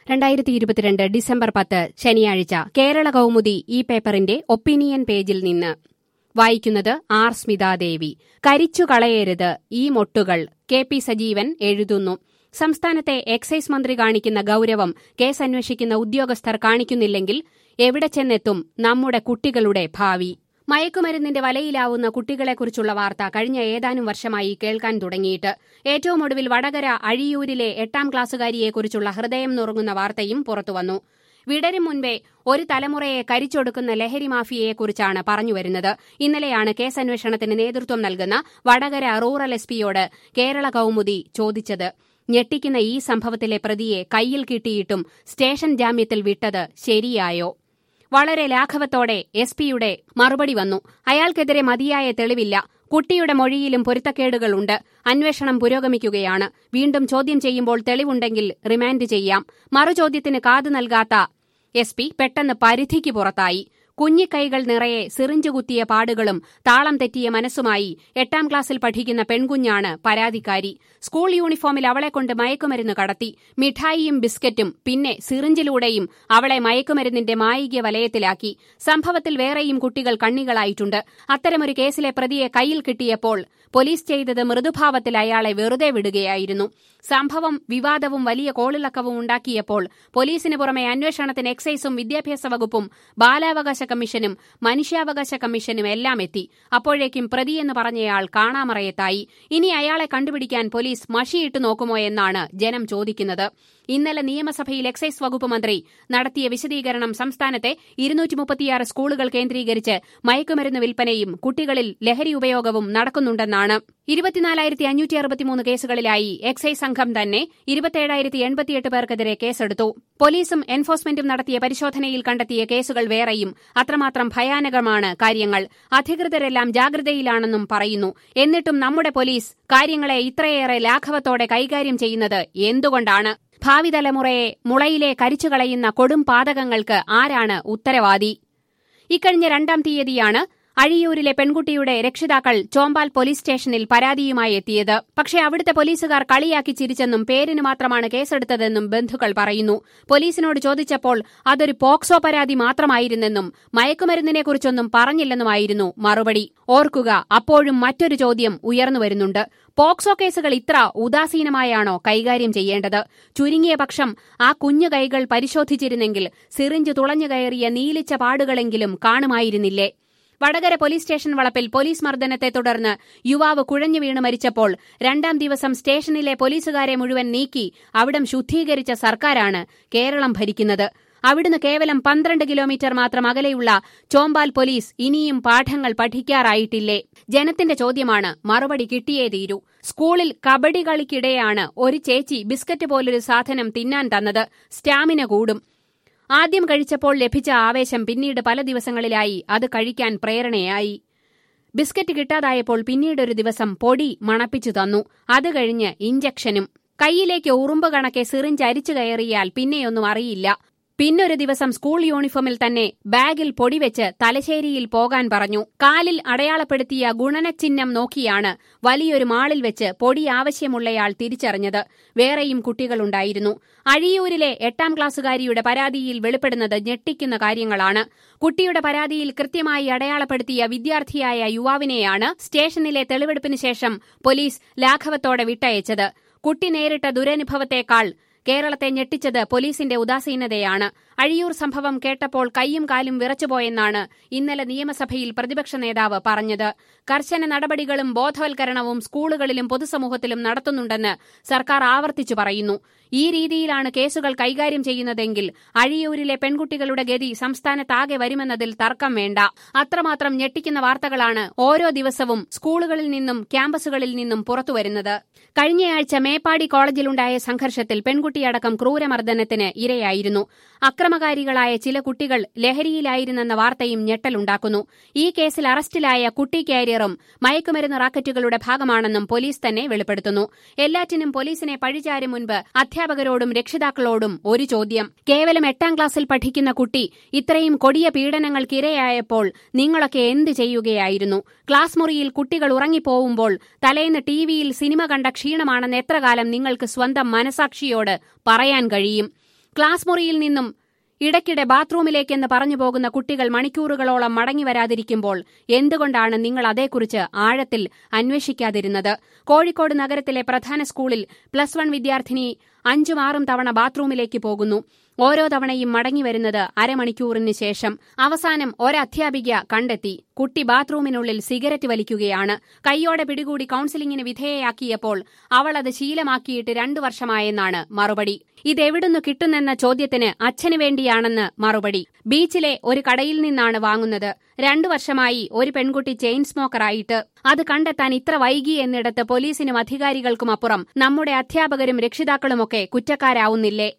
2022 December 10 ശനിയാഴ്ച കേരള കൗമുദി ഈ പേപ്പറിന്റെ ഒപ്പീനിയൻ പേജിൽ നിന്ന് വായിക്കുന്നത് ആർ സ്മിതാദേവി. കരിച്ചു കളയരുത് ഈ മൊട്ടുകൾ. കെ പി സജീവൻ എഴുതുന്നു. സംസ്ഥാനത്തെ എക്സൈസ് മന്ത്രി കാണിക്കുന്ന ഗൌരവം കേസന്വേഷിക്കുന്ന ഉദ്യോഗസ്ഥർ കാണിക്കുന്നില്ലെങ്കിൽ എവിടെ ചെന്നെത്തും നമ്മുടെ കുട്ടികളുടെ ഭാവി? മയക്കുമരുന്നിന്റെ വലയിലാവുന്ന കുട്ടികളെക്കുറിച്ചുള്ള വാർത്ത കഴിഞ്ഞ ഏതാനും വർഷമായി കേൾക്കാൻ തുടങ്ങിയിട്ട്. ഏറ്റവും ഒടുവിൽ വടകര അഴിയൂരിലെ 8ാം ക്ലാസ്സുകാരിയെക്കുറിച്ചുള്ള ഹൃദയം നുറുങ്ങുന്ന വാർത്തയും പുറത്തുവന്നു. വിടരും മുൻപേ ഒരു തലമുറയെ കരിച്ചൊടുക്കുന്ന ലഹരി മാഫിയയെക്കുറിച്ചാണ് പറഞ്ഞുവരുന്നത്. ഇന്നലെയാണ് കേസന്വേഷണത്തിന് നേതൃത്വം നൽകുന്ന വടകര റൂറൽ എസ്പിയോട് കേരള കൗമുദി ചോദിച്ചത്. ഞെട്ടിക്കുന്ന ഈ സംഭവത്തിലെ പ്രതിയെ കയ്യിൽ കിട്ടിയിട്ടും സ്റ്റേഷൻ ജാമ്യത്തിൽ വിട്ടത് ശരിയായോ? വളരെ ലാഘവത്തോടെ എസ്പിയുടെ മറുപടി വന്നു. അയാൾക്കെതിരെ മതിയായ തെളിവില്ല. കുട്ടിയുടെ മൊഴിയിലും പൊരുത്തക്കേടുകളുണ്ട്. അന്വേഷണം പുരോഗമിക്കുകയാണ്. വീണ്ടും ചോദ്യം ചെയ്യുമ്പോൾ തെളിവുണ്ടെങ്കിൽ റിമാൻഡ് ചെയ്യാം. മറുചോദ്യത്തിന് കാതു നൽകാത്ത എസ്പി പെട്ടെന്ന് പരിധിക്ക് പുറത്തായി. കുഞ്ഞിക്കൈകൾ നിറയെ സിറിഞ്ച് കുത്തിയ പാടുകളും താളം തെറ്റിയ മനസ്സുമായി 8ാം ക്ലാസ്സിൽ പഠിക്കുന്ന പെൺകുഞ്ഞാണ് പരാതിക്കാരി. സ്കൂൾ യൂണിഫോമിൽ അവളെക്കൊണ്ട് മയക്കുമരുന്ന് കടത്തി. മിഠായിയും ബിസ്ക്കറ്റും പിന്നെ സിറിഞ്ചിലൂടെയും അവളെ മയക്കുമരുന്നിന്റെ മായിക വലയത്തിലാക്കി. സംഭവത്തിൽ വേറെയും കുട്ടികൾ കണ്ണികളായിട്ടുണ്ട്. അത്തരമൊരു കേസിലെ പ്രതിയെ കയ്യിൽ കിട്ടിയപ്പോൾ പോലീസ് ചെയ്തത് മൃദുഭാവത്തിൽ അയാളെ വെറുതെ വിടുകയായിരുന്നു. സംഭവം വിവാദവും വലിയ കോളിളക്കവും ഉണ്ടാക്കിയപ്പോൾ പോലീസിന് പുറമെ അന്വേഷണത്തിന് എക്സൈസും വിദ്യാഭ്യാസ വകുപ്പും ബാലാവകാശ കമ്മീഷനും മനുഷ്യാവകാശ കമ്മീഷനും എല്ലാം എത്തി. അപ്പോഴേക്കും പ്രതിയെന്ന് പറഞ്ഞയാൾ കാണാമറയത്തായി. ഇനി അയാളെ കണ്ടുപിടിക്കാൻ പോലീസ് മഷിയിട്ട് നോക്കുമോ എന്നാണ് ജനം ചോദിക്കുന്നത്. ഇന്നലെ നിയമസഭയിൽ എക്സൈസ് വകുപ്പ് മന്ത്രി നടത്തിയ വിശദീകരണം സംസ്ഥാനത്തെ 236 സ്കൂളുകൾ കേന്ദ്രീകരിച്ച് മയക്കുമരുന്ന് വിൽപ്പനയും കുട്ടികളിൽ ലഹരി ഉപയോഗവും നടക്കുന്നുണ്ടെന്നാണ്. 24,563 കേസുകളിലായി എക്സൈസ് സംഘം തന്നെ 27,088 പേർക്കെതിരെ കേസെടുത്തു. പോലീസും എൻഫോഴ്സ്മെന്റും നടത്തിയ പരിശോധനയിൽ കണ്ടെത്തിയ കേസുകൾ വേറെയും. അത്രമാത്രം ഭയാനകമാണ് കാര്യങ്ങൾ. അധികൃതരെല്ലാം ജാഗ്രതയിലാണെന്നും പറയുന്നു. എന്നിട്ടും നമ്മുടെ പോലീസ് കാര്യങ്ങളെ ഇത്രയേറെ ലാഘവത്തോടെ കൈകാര്യം ചെയ്യുന്നത് എന്തുകൊണ്ടാണ്? ഭാവി തലമുറയെ മുളയിലെ കരിച്ചുകളയുന്ന കൊടും പാതകങ്ങൾക്ക് ആരാണ് ഉത്തരവാദി? ഇക്കഴിഞ്ഞ 2-ാം തീയതിയാണ് അഴിയൂരിലെ പെൺകുട്ടിയുടെ രക്ഷിതാക്കൾ ചോമ്പാൽ പോലീസ് സ്റ്റേഷനിൽ പരാതിയുമായി എത്തിയത്. പക്ഷേ അവിടുത്തെ പോലീസുകാർ കളിയാക്കി ചിരിച്ചെന്നും പേരിന് മാത്രമാണ് കേസെടുത്തതെന്നും ബന്ധുക്കൾ പറയുന്നു. പോലീസിനോട് ചോദിച്ചപ്പോൾ അതൊരു പോക്സോ പരാതി മാത്രമായിരുന്നെന്നും മയക്കുമരുന്നിനെക്കുറിച്ചൊന്നും പറഞ്ഞില്ലെന്നുമായിരുന്നു മറുപടി. ഓർക്കുക, അപ്പോഴും മറ്റൊരു ചോദ്യം ഉയർന്നുവരുന്നുണ്ട്. പോക്സോ കേസുകൾ ഇത്ര ഉദാസീനമായാണോ കൈകാര്യം ചെയ്യേണ്ടത്? ചുരുങ്ങിയ പക്ഷം ആ കുഞ്ഞു കൈകൾ പരിശോധിച്ചിരുന്നെങ്കിൽ സിറിഞ്ച് തുളഞ്ഞു കയറിയ നീലിച്ച പാടുകളെങ്കിലും കാണുമായിരുന്നില്ലേ? വടകര പോലീസ് സ്റ്റേഷൻ വളപ്പിൽ പോലീസ് മർദ്ദനത്തെ തുടർന്ന് യുവാവ് കുഴഞ്ഞു വീണ് മരിച്ചപ്പോൾ 2ാം ദിവസം സ്റ്റേഷനിലെ പോലീസുകാരെ മുഴുവൻ നീക്കി അവിടം ശുദ്ധീകരിച്ച സർക്കാരാണ് കേരളം ഭരിക്കുന്നത്. അവിടുന്ന് കേവലം 12 കിലോമീറ്റർ മാത്രം അകലെയുള്ള ചോമ്പാൽ പോലീസ് ഇനിയും പാഠങ്ങൾ പഠിക്കാറായിട്ടില്ലേ? ജനത്തിന്റെ ചോദ്യമാണ്. മറുപടി കിട്ടിയേ തീരൂ. സ്കൂളിൽ കബഡി കളിക്കിടെയാണ് ഒരു ചേച്ചി ബിസ്ക്കറ്റ് പോലൊരു സാധനം തിന്നാൻ തന്നത്. സ്റ്റാമിന കൂടും. ആദ്യം കഴിച്ചപ്പോൾ ലഭിച്ച ആവേശം പിന്നീട് പല ദിവസങ്ങളിലായി അത് കഴിക്കാൻ പ്രേരണയായി. ബിസ്ക്കറ്റ് കിട്ടാതായപ്പോൾ പിന്നീടൊരു ദിവസം പൊടി മണപ്പിച്ചു തന്നു. അത് കഴിഞ്ഞ് ഇഞ്ചക്ഷനും. കൈയിലേക്ക് ഉറുമ്പ് കണക്കെ സിറിഞ്ച് അരിച്ചു കയറിയാൽ പിന്നെയൊന്നും അറിയില്ല. പിന്നൊരു ദിവസം സ്കൂൾ യൂണിഫോമിൽ തന്നെ ബാഗിൽ പൊടിവെച്ച് തലശ്ശേരിയിൽ പോകാൻ പറഞ്ഞു. കാലിൽ അടയാളപ്പെടുത്തിയ ഗുണനച്ചിഹ്നം നോക്കിയാണ് വലിയൊരു മാളിൽ വെച്ച് പൊടി ആവശ്യമുള്ളയാൾ തിരിച്ചറിഞ്ഞത്. വേറെയും കുട്ടികളുണ്ടായിരുന്നു. അഴിയൂരിലെ 8ാം ക്ലാസ്സുകാരിയുടെ പരാതിയിൽ വെളിപ്പെടുന്നത് ഞെട്ടിക്കുന്ന കാര്യങ്ങളാണ്. കുട്ടിയുടെ പരാതിയിൽ കൃത്യമായി അടയാളപ്പെടുത്തിയ വിദ്യാർത്ഥിയായ യുവാവിനെയാണ് സ്റ്റേഷനിലെ തെളിവെടുപ്പിന് ശേഷം പോലീസ് ലാഘവത്തോടെ വിട്ടയച്ചത്. കുട്ടി നേരിട്ട ദുരനുഭവത്തേക്കാൾ കേരളത്തെ ഞെട്ടിച്ചത് പോലീസിന്റെ ഉദാസീനതയാണ്. അഴിയൂർ സംഭവം കേട്ടപ്പോൾ കൈയും കാലും വിറച്ചുപോയെന്നാണ് ഇന്നലെ നിയമസഭയിൽ പ്രതിപക്ഷ നേതാവ് പറഞ്ഞത്. കർശന നടപടികളും ബോധവൽക്കരണവും സ്കൂളുകളിലും പൊതുസമൂഹത്തിലും നടത്തുന്നുണ്ടെന്ന് സർക്കാർ ആവർത്തിച്ചു പറയുന്നു. ഈ രീതിയിലാണ് കേസുകൾ കൈകാര്യം ചെയ്യുന്നതെങ്കിൽ അഴിയൂരിലെ പെൺകുട്ടികളുടെ ഗതി സംസ്ഥാനത്താകെ വരുമെന്നതിൽ തർക്കം വേണ്ട. അത്രമാത്രം ഞെട്ടിക്കുന്ന വാർത്തകളാണ് ഓരോ ദിവസവും സ്കൂളുകളിൽ നിന്നും ക്യാമ്പസുകളിൽ നിന്നും പുറത്തുവരുന്നത്. കഴിഞ്ഞയാഴ്ച മേപ്പാടി കോളേജിലുണ്ടായ സംഘർഷത്തിൽ പെൺകുട്ടിയടക്കം ക്രൂരമർദ്ദനത്തിന് ഇരയായിരുന്നു. അക്രമകാരികളായ ചില കുട്ടികൾ ലഹരിയിലായിരുന്നെന്ന വാർത്തയും ഞെട്ടലുണ്ടാക്കുന്നു. ഈ കേസിൽ അറസ്റ്റിലായ കുട്ടി കാരിയറും മയക്കുമരുന്ന് റാക്കറ്റുകളുടെ ഭാഗമാണെന്നും പോലീസ് തന്നെ വെളിപ്പെടുത്തുന്നു. എല്ലാറ്റിനും പോലീസിനെ പഴിചാരും മുൻപ് അധ്യാപകരോടും രക്ഷിതാക്കളോടും ഒരു ചോദ്യം. കേവലം 8ാം ക്ലാസ്സിൽ പഠിക്കുന്ന കുട്ടി ഇത്രയും കൊടിയ പീഡനങ്ങൾക്കിരയായപ്പോൾ നിങ്ങളൊക്കെ എന്ത് ചെയ്യുകയായിരുന്നു? ക്ലാസ് മുറിയിൽ കുട്ടികൾ ഉറങ്ങിപ്പോവുമ്പോൾ തലേന്ന് ടിവിയിൽ സിനിമ കണ്ട ക്ഷീണമാണെന്ന് എത്ര കാലം നിങ്ങൾക്ക് സ്വന്തം മനസാക്ഷിയോട് പറയാൻ കഴിയും? ക്ലാസ് മുറിയിൽ നിന്നും ഇടയ്ക്കിടെ ബാത്റൂമിലേക്കെന്ന് പറഞ്ഞു പോകുന്ന കുട്ടികൾ മണിക്കൂറുകളോളം മടങ്ങിവരാതിരിക്കുമ്പോൾ എന്തുകൊണ്ടാണ് നിങ്ങൾ അതേക്കുറിച്ച് ആഴത്തിൽ അന്വേഷിക്കാതിരുന്നത്? കോഴിക്കോട് നഗരത്തിലെ പ്രധാന സ്കൂളിൽ +1 വിദ്യാർത്ഥിനി 5-6 തവണ ബാത്റൂമിലേക്ക് പോകുന്നു. ഓരോ തവണയും മടങ്ങിവരുന്നത് അരമണിക്കൂറിന് ശേഷം. അവസാനം ഒരധ്യാപിക കണ്ടെത്തി കുട്ടി ബാത്റൂമിനുള്ളിൽ സിഗരറ്റ് വലിക്കുകയാണ്. കൈയോടെ പിടികൂടി കൌൺസിലിംഗിന് വിധേയയാക്കിയപ്പോൾ അവൾ അത് ശീലമാക്കിയിട്ട് 2 വർഷമായെന്നാണ് മറുപടി. ഇതെവിടുന്നു കിട്ടുന്നെന്ന ചോദ്യത്തിന് അച്ഛന് വേണ്ടിയാണെന്ന് മറുപടി. ബീച്ചിലെ ഒരു കടയിൽ നിന്നാണ് വാങ്ങുന്നത്. 2 വർഷമായി ഒരു പെൺകുട്ടി ചെയിൻ സ്മോക്കറായിട്ട്. അത് കണ്ടെത്താൻ ഇത്ര വൈകി എന്നിടത്ത് പോലീസിനും അധികാരികൾക്കുമപ്പുറം നമ്മുടെ അധ്യാപകരും രക്ഷിതാക്കളുമൊക്കെ കുറ്റക്കാരാവുന്നില്ലേ?